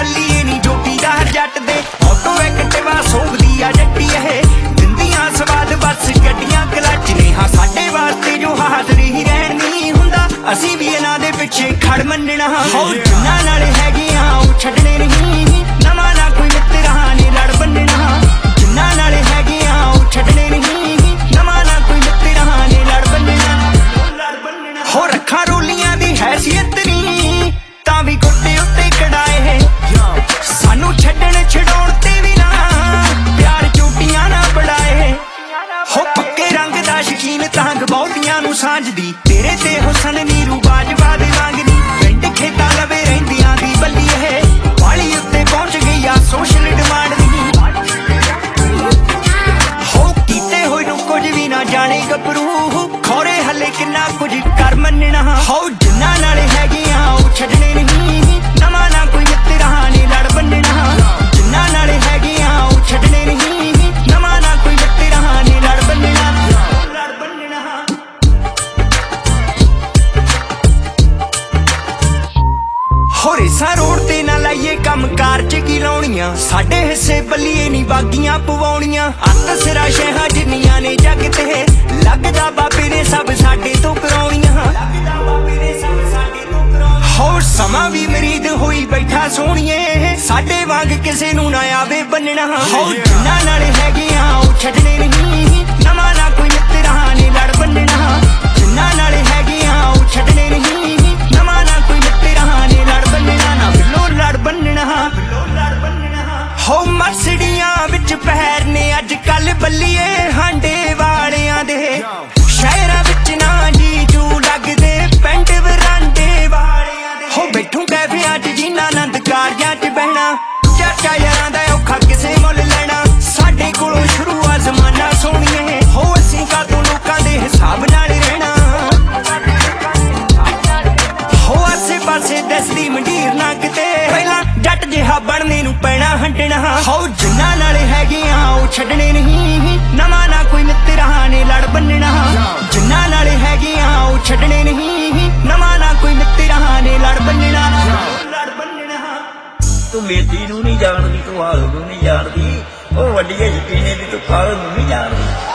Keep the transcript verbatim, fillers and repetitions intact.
ਬੱਲੀਏ ਨੀ ਜੋਟੀਦਾਰ ਜੱਟ ਦੇ ਆਟੋ ਐਕਟਿਵਾ ਸੋਭਦੀ ਆ ਜੱਟੀ ਇਹ ਦਿੰਦੀਆਂ ਸਵਾਦ ਬਸ ਗੱਡੀਆਂ ਕਲੱਚ ਨੇ ਹਾਂ ਸਾਡੇ ਵਾਸਤੇ ਜੋ ਹਾਜ਼ਰੀ ਹੀ ਰਹਿਣ ਨਹੀਂ ਹੁੰਦਾ ਅਸੀਂ ਵੀ ਇਹਨਾਂ ਦੇ ਪਿੱਛੇ ਖੜ ਮੰਨਣਾ ਹੋ ਜਿੰਨਾਂ ਨਾਲ ਹੈਗੇ ਆ ਉਹ ਛੱਡਣੇ ਨਹੀਂ ਨਵਾਂ ਨਾ ਕੋਈ ਮਿੱਤਰਾਂ ਨੇ ਲੜ ਬੰਨਣਾ ਜਿੰਨਾਂ ਨਾਲ ਹੈਗੇ ਆ ਉਹ ਛੱਡਣੇ ਨਹੀਂ ਨਵਾਂ ਨਾ ਕੋਈ ਮਿੱਤਰਾਂ ਨੇ ਲੜ ਬੰਨਣਾ ਹੋ ਰੱਖਾਂ ਰੋਲੀਆਂ ਦੀ ਹੈਸੀਅਤ ਨਹੀਂ ਤਾਂ ਵੀ ਗੋਡੇ ਉੱਤੇ ਕੜਾਏ ਸਾਨੂੰ ਛੱਡਣ ਛਡਾਉਣ ਤੇ ਵੀ ਨਾ ਪਿਆਰ ਝੂਟੀਆਂ ਨਾ ਬੜਾਏ ਹੋ ਪੱਕੇ ਰੰਗ ਦਾ ਸ਼ਕੀਨ ਤਾਂਗ ਬਹੁਤੀਆਂ ਨੂੰ ਸਾਂਝਦੀ ਤੇਰੇ ਤੇ ਹੁਸਨ ਨੀਰੂ ਬਾਜਵਾ ਦੇ ਵਾਂਗਦੀ ਪਿੰਡ ਖੇਤਾਂ ਲਵੇ ਰਹਿੰਦੀਆਂ ਦੀ ਬੱਲੀ ਇਹ ਵਾਲੀ ਉੱਤੇ ਪਹੁੰਚ ਗਈ ਆ ਸੋਸ਼ਲ ਡਿਮਾਂਡ ਦੀ ਹੋ ਕੀਤੇ ਹੋਏ ਨੂੰ ਕੁਝ ਵੀ ਨਾ ਜਾਣੇ ਗੱਭਰੂ ਖੋਰੇ ਹਲੇ ਕਿੰਨਾ ਕੁਝ ਕਰ ਮੰਨਣਾ ਹੋ ਜਿੰਨਾਂ ਨਾਲ ਹੈਗੇ ਆ ਉਹ ਛੱਡਣੇ ਨਹੀਂ ਨਵਾਂ ਨਾ ਕੋਈ ਮਿੱਤਰਾਂ ਨੇ ਲੜ ਬੰਨਣਾ ਜਿੰਨਾਂ ਨਾਲ ਹੈਗੇ ਆ ਉਹ ਛੱਡਣੇ ਨਹੀਂ ਨਵਾਂ ਨਾ ਕੋਈ ਮਿੱਤਰਾਂ ਨੇ ਲੜ ਬੰਨਣਾ ਲੜ ਬੰਨਣਾ ਹੋ ਰੇਸਾਂ ਰੋਡ ਤੇ ਨਾ ਲਾਈਏ ਕੰਮ ਕਾਰ ਚ ਕੀ ਲਾਉਣੀਆਂ ਸਾਡੇ ਹਿੱਸੇ ਬੱਲੀਏ ਨੀ ਬਾਗੀਆਂ ਪਵਾਉਣੀਆਂ ਅੱਤ ਸਿਰਾ ਸ਼ਹਿਆਂ ਜਿੰਨੀਆਂ ਨੇ ਜੱਗ ਤੇ ਲੱਗਦਾ ਬਾਬੇ ਨੇ ਸਭ ਸਾਡੇ ਤੋਂ ਕਰਾਉਣੀਆਂ ਲੱਗਦਾ ਬਾਬੇ ਨੇ ਸਭ ਸਾਡੇ ਤੋਂ ਕਰਾਉਣੀਆਂ ਹੋ ਸਮਾਂ ਵੀ ਮਰੀਦ ਹੋਈ ਬੈਠਾ ਸੋਹਣੀਏ ਸਾਡੇ ਵਾਂਗ ਕਿਸੇ ਨੂੰ ਨਾ ਆਵੇ ਬੰਨਣਾ ਹੋ ਜਿੰਨਾਂ ਨਾਲ ਹੈਗੇ ਆ ਉਹ ਛੱਡਣੇ ਨਹੀਂ ਨਵਾਂ ਨਾ ਕੋਈ ਮਿੱਤਰਾਂ ਨੇ ਲੜ ਬੰਨਣਾ ਜਿੰਨਾਂ ਨਾਲ ਹੈਗੇ ਆ ਉਹ ਛੱਡਣੇ ਨਹੀਂ ਨਵਾਂ ਨਾ ਕੋਈ ਮਿੱਤਰਾਂ ਨੇ ਲੜ ਬੰਨਣਾ ਨਾ ਬਿੱਲੋ ਲੜ ਬੰਨਣਾ ਹੋ ਮਰਸੜੀਆਂ ਵਿੱਚ ਪਹਿਰ ਨੇ ਅੱਜ ਕੱਲ ਬੱਲੀਏ ਹਾਂਡੇ ਵਾਲਿਆਂ ਦੇ ਸ਼ਹਿਰਾਂ ਵਿੱਚ ਨਾ ਜੀ ਜੂ ਲੱਗਦੇ ਪਿੰਡ ਵਰਾਂਡੇ ਵਾਲਿਆਂ ਦੇ ਹੋ ਬੈਠੂ ਕੈਫਿਆਂ ਚ ਜਿਨ੍ਹਾਂ ਆਨੰਦ ਕਾਰਜਾਂ ਚ ਬਹਿਣਾ ਚਾਚਾ ਯਾਰਾਂ ਦਾ ਔਖਾ ਕਿਸੇ ਮੁੱਲ ਲੈਣਾ ਸਾਡੇ ਕੋਲੋਂ ਸ਼ੁਰੂ ਆ ਜ਼ਮਾਨਾ ਸੋਹਣੀਏ ਹੋ ਅਸੀਂ ਕਾਤੋਂ ਲੋਕਾਂ ਦੇ ਹਿਸਾਬ ਨਾਲ ਰਹਿਣਾ ਹੋ ਆਸੇ ਪਾਸੇ ਦਸਦੀ ਮੰਡੀਰ ਨਾ ਕਿਤੇ ਪਹਿਲਾਂ ਜੱਟ ਜਿਹਾ ਬਣਨੇ ਨੂੰ ਪੈਣਾ ਹੰਡਣਾ ਹੋ ਜਿੰਨਾਂ ਨਾਲ ਹੈਗੇ ਆ ਉਹ ਛੱਡਣੇ ਨਹੀਂ ਨਵਾਂ ਨਾ ਕੋਈ ਮਿੱਤਰਾਂ ਨੇ ਲੜ ਬੰਨਣਾ ਜਿੰਨਾਂ ਨਾਲ ਹੈਗੇ ਆ ਉਹ ਛੱਡਣੇ ਨਹੀਂ ਨਵਾਂ ਨਾ ਕੋਈ ਮਿੱਤਰਾਂ ਨੇ ਲੜ ਬੰਨਣਾ ਲੜ ਬੰਨਣਾ ਤੂੰ ਮੇਥੀ ਨੂੰ ਨਹੀਂ ਜਾਣਦੀ ਤੂੰ ਹਾਲ ਨੂੰ ਨਹੀਂ ਜਾਣਦੀ ਉਹ ਵੱਡੀਏ ਯਕੀਨੇ ਵੀ ਤੂੰ ਫਲ ਨੂੰ ਨਹੀਂ ਜਾਣਦੀ।